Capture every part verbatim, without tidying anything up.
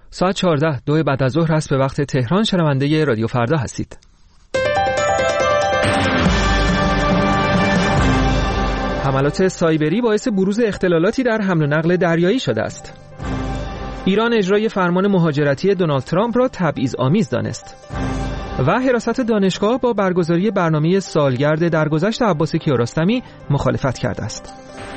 ساعت چهارده دو بعد از ظهر است به وقت تهران. شنونده رادیو فردا هستید. حملات سایبری باعث بروز اختلالاتی در حمل و نقل دریایی شده است. ایران اجرای فرمان مهاجرتی دونالد ترامپ را تبعیض‌آمیز دانست. و حراست دانشگاه با برگزاری برنامه سالگرد درگذشت عباس کیارستمی مخالفت کرده است.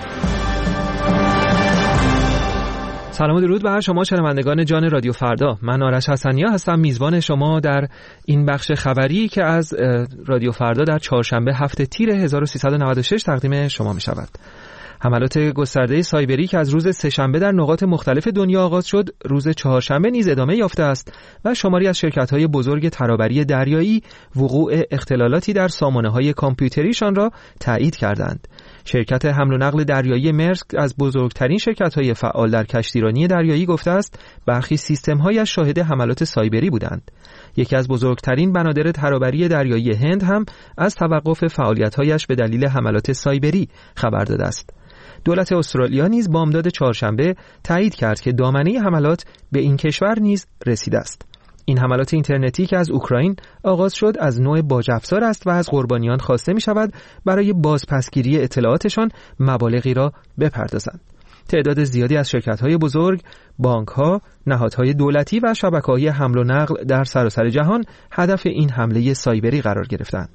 سلام و درود بر شما شنوندگان جان رادیو فردا. من آرش حسنیا هستم، میزبان شما در این بخش خبری که از رادیو فردا در چهارشنبه هفته تیر هزار و سیصد و نود و شش تقدیم شما می شود. حملات گسترده سایبری که از روز سه‌شنبه در نقاط مختلف دنیا آغاز شد، روز چهارشنبه نیز ادامه یافته است و شماری از شرکت‌های بزرگ ترابری دریایی وقوع اختلالاتی در سامانه‌های کامپیوتریشان را تایید کردند. شرکت حمل و نقل دریایی مرسک از بزرگترین شرکت‌های فعال در کشتیرانی دریایی گفته است برخی سیستم‌هایش شاهد حملات سایبری بودند. یکی از بزرگترین بنادر ترابری دریایی هند هم از توقف فعالیت‌هایش به دلیل حملات سایبری خبر داده است. دولت استرالیا نیز بامداد چهارشنبه تایید کرد که دامنه حملات به این کشور نیز رسیده است. این حملات اینترنتی که از اوکراین آغاز شد از نوع باج افزار است و از قربانیان خواسته می شود برای بازپسگیری اطلاعاتشان مبالغی را بپردازند. تعداد زیادی از شرکت‌های بزرگ، بانک‌ها، نهادهای دولتی و شبکه‌های حمل و نقل در سراسر جهان هدف این حمله سایبری قرار گرفتند.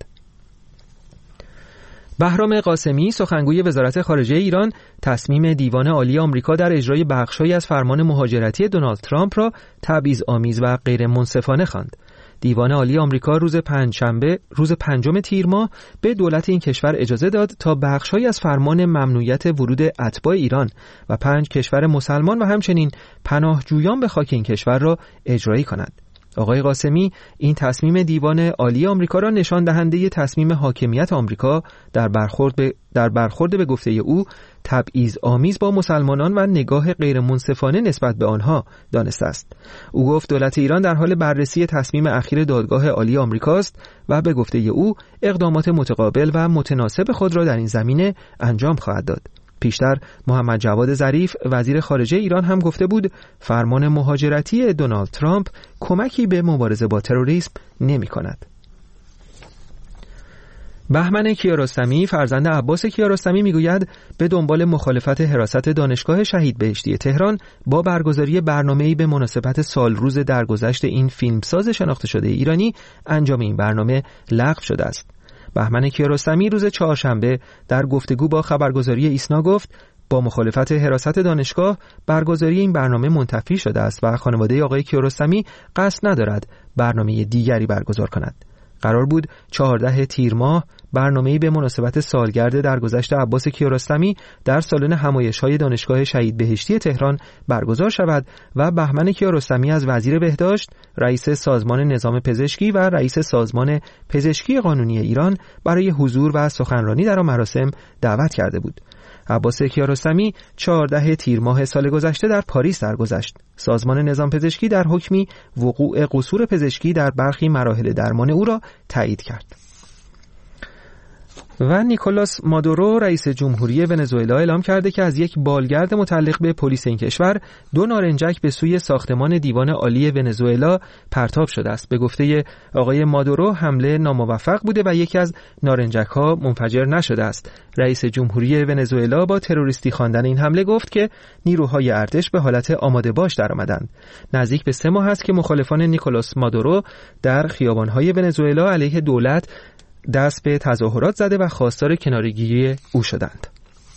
بهرام قاسمی سخنگوی وزارت خارجه ایران تصمیم دیوان عالی آمریکا در اجرای بخش‌هایی از فرمان مهاجرتی دونالد ترامپ را تبعیض‌آمیز و غیر منصفانه خواند. دیوان عالی آمریکا روز پنجشنبه روز پنجم تیر ماه به دولت این کشور اجازه داد تا بخش‌هایی از فرمان ممنوعیت ورود اتباع ایران و پنج کشور مسلمان و همچنین پناهجویان به خاک این کشور را اجرایی کنند. آقای قاسمی این تصمیم دیوان عالی آمریکا را نشان دهنده تصمیم حاکمیت آمریکا در برخورد به در برخورد به گفته او تبعیض آمیز با مسلمانان و نگاه غیر منصفانه نسبت به آنها دانسته است. او گفت دولت ایران در حال بررسی تصمیم اخیر دادگاه عالی آمریکاست و به گفته او اقدامات متقابل و متناسب خود را در این زمینه انجام خواهد داد. پیشتر محمد جواد ظریف وزیر خارجه ایران هم گفته بود فرمان مهاجرتی دونالد ترامپ کمکی به مبارزه با تروریسم نمی کند. بهمن کیارستمی فرزند عباس کیارستمی میگوید به دنبال مخالفت حراست دانشگاه شهید بهشتی تهران با برگزاری برنامه‌ای به مناسبت سال روز درگذشت این فیلمساز شناخته شده ایرانی انجام این برنامه لغو شده است. بهمن کیارستمی روز چهارشنبه در گفتگو با خبرگزاری ایسنا گفت با مخالفت حراست دانشگاه برگزاری این برنامه منتفی شده است و خانواده آقای کیارستمی قصد ندارد برنامه دیگری برگزار کند. قرار بود چهارده تیر ماه برنامه‌ای به مناسبت سالگرد درگذشت عباس کیارستمی در سالن همایش‌های دانشگاه شهید بهشتی تهران برگزار شود و بهمن کیارستمی از وزیر بهداشت، رئیس سازمان نظام پزشکی و رئیس سازمان پزشکی قانونی ایران برای حضور و سخنرانی در آن مراسم دعوت کرده بود. عباس کیارستمی چهارده تیر ماه سال گذشته در پاریس درگذشت. سازمان نظام پزشکی در حکمی وقوع قصور پزشکی در برخی مراحل درمان او را تایید کرد. و نیکولاس مادورو رئیس جمهوری ونزوئلا اعلام کرده که از یک بالگرد متعلق به پلیس این کشور دو نارنجک به سوی ساختمان دیوان عالی ونزوئلا پرتاب شده است. به گفته آقای مادورو حمله ناموفق بوده و یکی از نارنجک ها منفجر نشده است. رئیس جمهوری ونزوئلا با تروریستی خواندن این حمله گفت که نیروهای ارتش به حالت آماده باش درآمدند. نزدیک به سه ماه است که مخالفان نیکولاس مادورو در خیابان‌های ونزوئلا علیه دولت دست به تظاهرات زده و خواستار کناره‌گیری او شدند.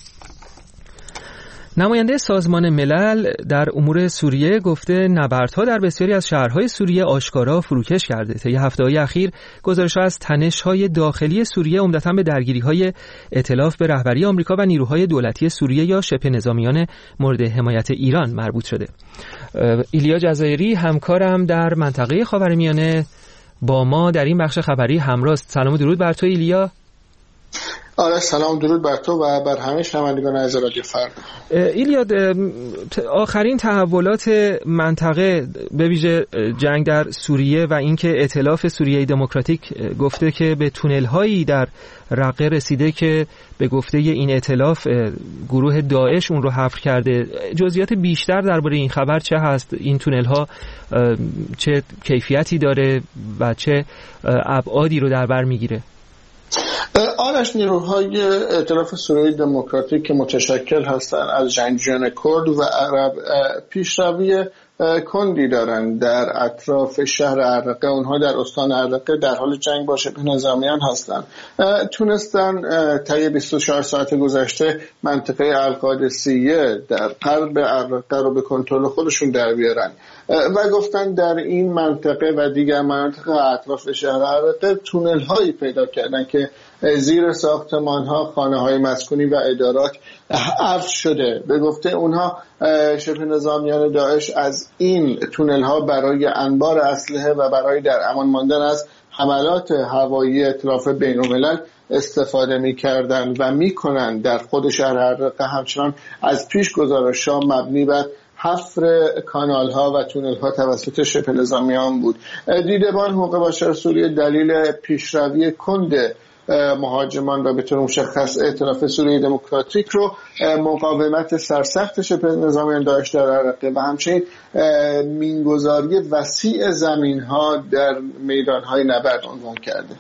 نماینده سازمان ملل در امور سوریه گفته نبردها در بسیاری از شهرهای سوریه آشکارا فروکش کرده. طی هفته‌های اخیر گزارش‌ها از تنش‌های داخلی سوریه عمدتاً به درگیری‌های ائتلاف به رهبری آمریکا و نیروهای دولتی سوریه یا شبه نظامیان مورد حمایت ایران مربوط شده. ایلیا جزایری همکارم در منطقه خاورمیانه با ما در این بخش خبری همراه است. سلام و درود بر تو ایلیا. آره سلام، درود بر تو و بر همه شنوندگان از رادیو فردا. ایلیاد، آخرین تحولات منطقه به ویژه جنگ در سوریه و اینکه ائتلاف سوریه دموکراتیک گفته که به تونل هایی در رقه رسیده که به گفته این ائتلاف گروه داعش اون رو حفر کرده، جزئیات بیشتر درباره این خبر چه هست؟ این تونل ها چه کیفیتی داره و چه ابعادی رو در بر میگیره؟ آرش، نیروهای ائتلاف سوریه دموکراتیک که متشکل هستند از جنگجویان کرد و عرب پیشروی کندی دارند در اطراف شهر عرقه. اونها در استان عرقه در حال جنگ با شبه نظامیان هستند. تونستن طی بیست و چهار ساعت گذشته منطقه القادسیه در غرب عرقه رو به کنترل خودشون در بیارن و گفتن در این منطقه و دیگر مناطق اطراف شهر عرقه تونل هایی پیدا کردن که زیر ساختمان ها خانه های مسکونی و ادارات حفر شده. به گفته اونها شبه نظامیان داعش از این تونل ها برای انبار اسلحه و برای در امان ماندن از حملات هوایی ائتلاف بین‌الملل استفاده می‌کردند و می‌کنند. در خود شهر عرقه همچنان از پیش گزارش‌ها مبنی بر حفر کانال ها و تونل ها توسط شبه نظامیان بود. دیدبان حقوق بشر سوریه دلیل پیشروی کند مهاجمان و به طور مشخص ائتلاف سوریه دموکراتیک رو مقاومت سرسخت شبه نظامیان داعش در عرقه و همچنین مینگذاری وسیع زمین ها در میدان های نبرد عنوان کرده.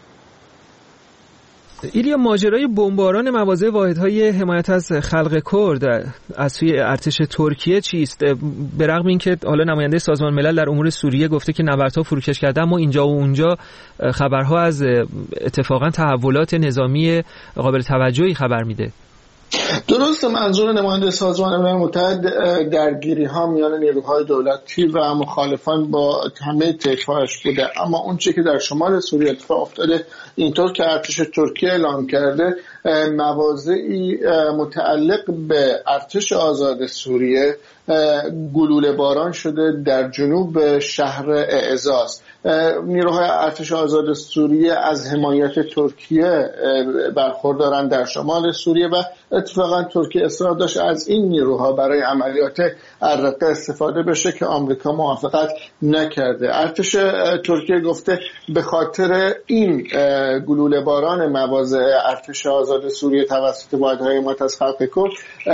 ایلیا، ماجرای بمباران مواضع واحدهای حمایت از خلق کرد از سوی ارتش ترکیه چیست؟ به رغم اینکه حالا نماینده سازمان ملل در امور سوریه گفته که نبردها فروکش کرده، اما اینجا و اونجا خبرها از اتفاقا تحولات نظامی قابل توجهی خبر میده. درست، منظور نماینده سازمان ملل متحد درگیری ها میان نیروهای دولتی و مخالفان با همه طیف‌هاش بوده، اما اون چیزی که در شمال سوریه اتفاق افتاده اینطور که ارتش ترکیه اعلام کرده مواضعی متعلق به ارتش آزاد سوریه گلوله باران شده در جنوب شهر اعزاز. نیروهای ارتش آزاد سوریه از حمایت ترکیه برخوردارند در شمال سوریه و اتفاقا ترکیه اصرار داشت از این نیروها برای عملیات عرقه استفاده بشه که آمریکا موافقت نکرده. ارتش ترکیه گفته به خاطر این گلوله باران مواضع ارتش آزاد سوریه توسط واحدهای حمایت از خلق کرد،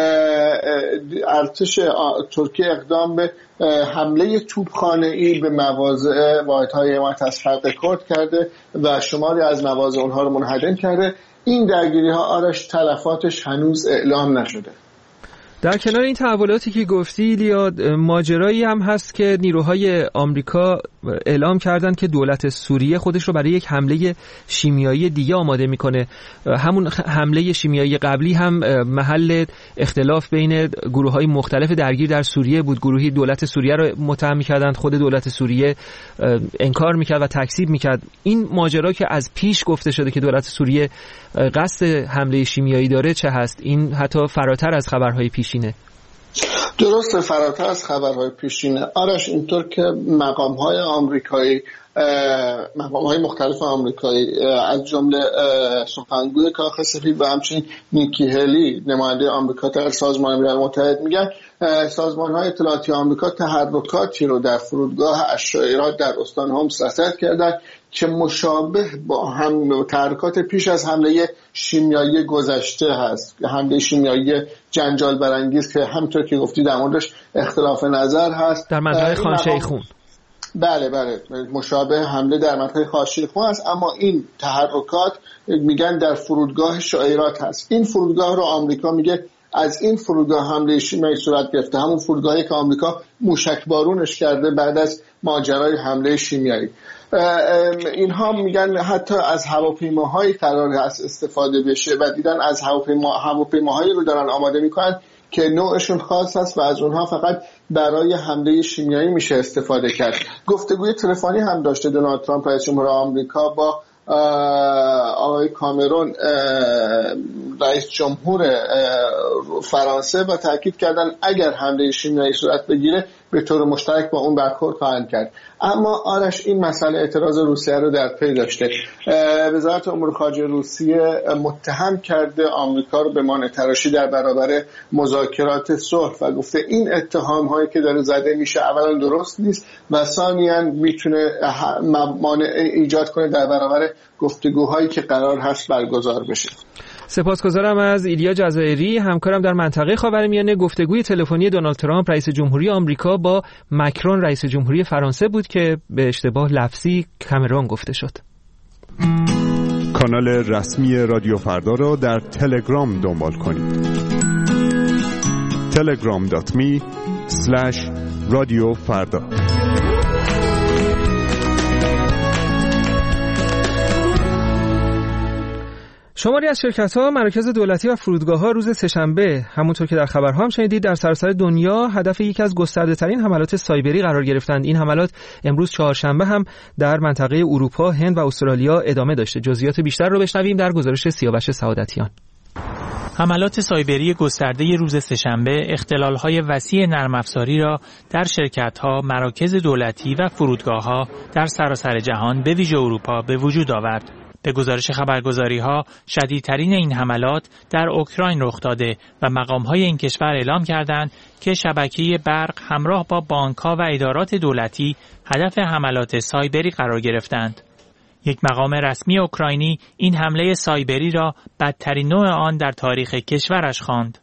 ارتش ترکیه اقدام به حمله توپخانه‌ای به مواضع واحدهای حمایت از خلق کرد کرده و شماری از مواضع اونها رو منهدم کرده. این درگیری‌ها آرش تلفاتش هنوز اعلام نشده. در کنار این تحولاتی که گفتی لیاد، ماجرایی هم هست که نیروهای آمریکا اعلام کردن که دولت سوریه خودش رو برای یک حمله شیمیایی دیگه آماده میکنه. همون حمله شیمیایی قبلی هم محل اختلاف بین گروه‌های مختلف درگیر در سوریه بود. گروهی دولت سوریه رو متهم میکردند، خود دولت سوریه انکار میکرد و تکذیب میکرد. این ماجرا که از پیش گفته شده که دولت سوریه قصد حمله شیمیایی داره چه هست؟ این حتی فراتر از خبرهای پیشینه. درسته، فراتر از خبرهای پیشینه. آرش، اینطور که مقام‌های آمریکایی مقام‌های مختلف آمریکایی از جمله سخنگوی کاخ سفید و همچنین نیکی هلی نماینده آمریکا در سازمان ملل متحد میگن سازمان‌های اطلاعاتی آمریکا تحرکاتی رو در فرودگاه الشعیرات در استان هومس رصد کردند که مشابه با هم تحرکات پیش از حمله شیمیایی گذشته هست، حمله شیمیایی جنجال برانگیز که همونطور که گفتی در موردش اختلاف نظر هست در منطقه خان شیخون. بله بله مشابه حمله در منطقه خان شیخون هست، اما این تحرکات میگن در فرودگاه شعیرات هست. این فرودگاه رو آمریکا میگه از این فرودگاه حمله شیمیایی صورت گرفته، همون فرودگاهی که آمریکا موشک بارونش کرده بعد از ماجرای حمله شیمیایی. اینها میگن حتی از هواپیماهایی قرار هست استفاده بشه و دیدن از هواپیما هواپیماهایی رو دارن آماده میکنن که نوعشون خاص هست و از اونها فقط برای حمله شیمیایی میشه استفاده کرد. گفتگوی تلفنی هم داشته دونالد ترامپ رئیس جمهور آمریکا با آقای کامرون رئیس جمهور فرانسه و تاکید کردن اگر حمله شیمیایی صورت بگیره به طور مشترک با اون برخورد خواهند کرد. اما آرش این مسئله اعتراض روسیه رو در پی داشته. وزارت امور خارجه روسیه متهم کرده آمریکا رو به مانع تراشی در برابر مذاکرات صلح و گفته این اتهام هایی که داره زده میشه اولا درست نیست و ثانیاً میتونه مانع ایجاد کنه در برابر گفتگوهایی که قرار هست برگزار بشه. سپاسگزارم از ایلیا جزایری، همکارم در منطقه خاورمیانه. گفتگوی تلفنی دونالد ترامپ رئیس جمهوری آمریکا با مکرون رئیس جمهوری فرانسه بود که به اشتباه لفظی کامرون گفته شد. کانال رسمی رادیو فردا را در تلگرام دنبال کنید. تلگرام دات می اسلش رادیو فردا. شماری از شرکت‌ها، مراکز دولتی و فرودگاه‌ها روز سه‌شنبه همونطور که در خبرها هم شنیدید در سراسر دنیا هدف یکی از گسترده‌ترین حملات سایبری قرار گرفتند. این حملات امروز چهارشنبه هم در منطقه اروپا، هند و استرالیا ادامه داشته. جزئیات بیشتر رو بشنویم در گزارش سیاوش سعادتیان. حملات سایبری گسترده روز سه‌شنبه اختلال‌های وسیع نرم افزاری را در شرکت‌ها، مراکز دولتی و فرودگاه‌ها در سراسر جهان به ویژه اروپا به وجود آورد. به گزارش خبرگزاری‌ها، شدیدترین این حملات در اوکراین رخ داده و مقام‌های این کشور اعلام کردند که شبکه برق همراه با بانک‌ها و ادارات دولتی هدف حملات سایبری قرار گرفتند. یک مقام رسمی اوکراینی این حمله سایبری را بدترین نوع آن در تاریخ کشورش خواند.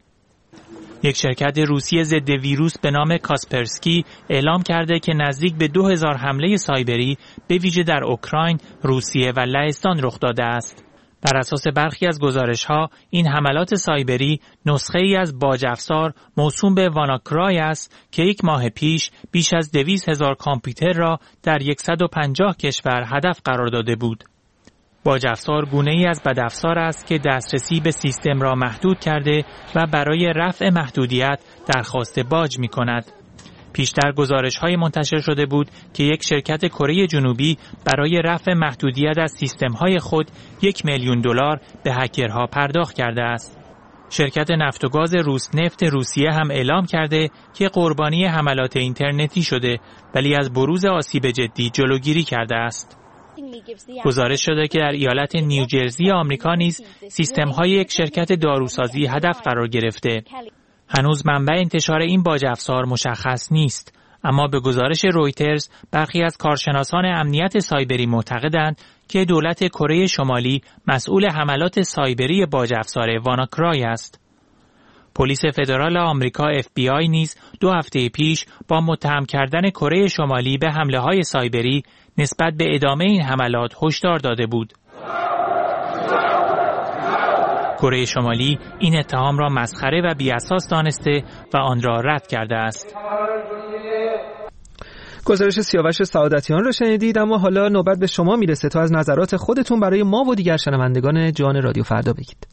یک شرکت روسی ضد ویروس به نام کاسپرسکی اعلام کرده که نزدیک به دو هزار حمله سایبری به ویژه در اوکراین، روسیه و لهستان رخ داده است. بر اساس برخی از گزارش‌ها، این حملات سایبری نسخه‌ای از باج افزار موسوم به واناکرای است که یک ماه پیش بیش از دویست هزار کامپیوتر را در صد و پنجاه کشور هدف قرار داده بود. باج افزار گونه‌ای از بدافزار است که دسترسی به سیستم را محدود کرده و برای رفع محدودیت درخواست باج می‌کند. پیشتر گزارش‌های منتشر شده بود که یک شرکت کره جنوبی برای رفع محدودیت از سیستم‌های خود یک میلیون دلار به هکرها پرداخت کرده است. شرکت نفت و گاز روسنفت روسیه هم اعلام کرده که قربانی حملات اینترنتی شده ولی از بروز آسیب جدی جلوگیری کرده است. گزارش شده که در ایالت نیوجرسی آمریکا نیز سیستم‌های یک شرکت داروسازی هدف قرار گرفته. هنوز منبع انتشار این باج افزار مشخص نیست، اما به گزارش رویترز برخی از کارشناسان امنیت سایبری معتقدند که دولت کره شمالی مسئول حملات سایبری باج افزار واناکرای است. پلیس فدرال آمریکا اف بی آی نیز دو هفته پیش با متهم کردن کره شمالی به حمله‌های سایبری نسبت به ادامه این حملات هشدار داده بود. کره شمالی این اتهام را مسخره و بی‌اساس دانسته و آن را رد کرده است. گزارش سیاوش سعادتیان را شنیدید، اما حالا نوبت به شما میرسه تا از نظرات خودتون برای ما و دیگر شنوندگان جان رادیو فردا بگید.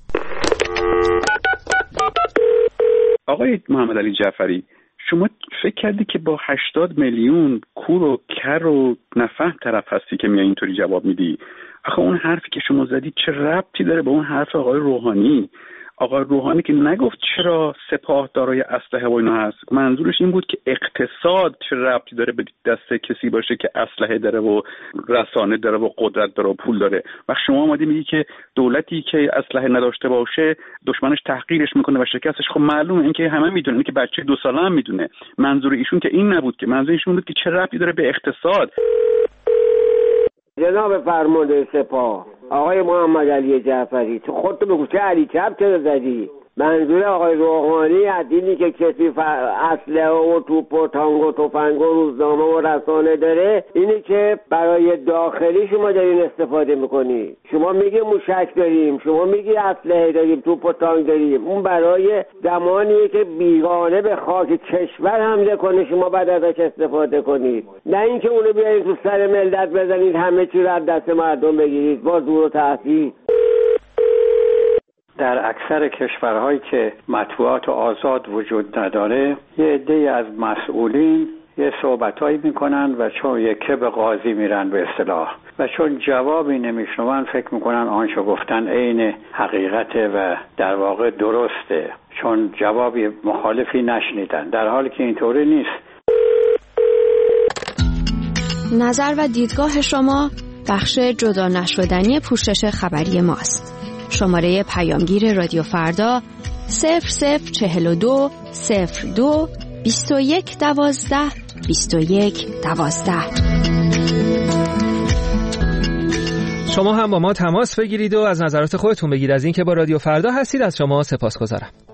آقای محمد علی جعفری، شما فکر کردی که با هشتاد میلیون کور و کر و نفهم طرف هستی که میای اینطوری جواب میدی؟ آخه اون حرفی که شما زدی چه ربطی داره به اون حرف آقای روحانی؟ آقای روحانی که نگفت چرا سپاه دارای اسلحه و اینا هست، منظورش این بود که اقتصاد چه ربطی داره به دست کسی باشه که اسلحه داره و رسانه داره و قدرت داره و پول داره. وقتی شما اومدی میگی که دولتی که اسلحه نداشته باشه دشمنش تحقیرش میکنه و شکستش، خب معلومه این که همه میدونن، این که بچه دو ساله هم میدونه. منظور ایشون که این نبود، که منظور ایشون بود که چه ربطی داره به اقتصاد. جناب فرمانده سپاه آقای محمد علی جعفری، تو خودتو به کوچه علی چپ چرا زدی؟ منظور آقای روحانی از اینی که کسی اسلحه و توپ و تانگ و تفنگ و روزنامه و رسانه داره اینی که برای داخلی شما دارین استفاده میکنی. شما میگی موشک داریم، شما میگی اسلحه داریم، توپ و تانگ داریم، اون برای زمانیه که بیگانه به خاک کشور حمله کنه شما بعد ازش استفاده کنید، نه اینکه اونو بیارید تو سر ملت بزنید همه چی رو از دست مردم بگیرید با زور و تهدید. در اکثر کشورهایی که مطبوعات آزاد وجود نداره یه عده‌ای از مسئولین یه صحبتایی میکنن و چون یکه به قاضی میرن به اصطلاح و چون جوابی نمیشنون فکر میکنن آنچه گفتن عین حقیقته و در واقع درسته، چون جوابی مخالفی نشنیدن، در حالی که اینطوری نیست. نظر و دیدگاه شما بخش جدا نشدنی پوشش خبری ماست. شماره پیامگیر رادیو فردا صفر صفر چهل و دو صفر دو بیست و یک دوازده بیست و یک دوازده. شما هم با ما تماس بگیرید و از نظرات خودتون بگید. از اینکه با رادیو فردا هستید از شما سپاسگزارم.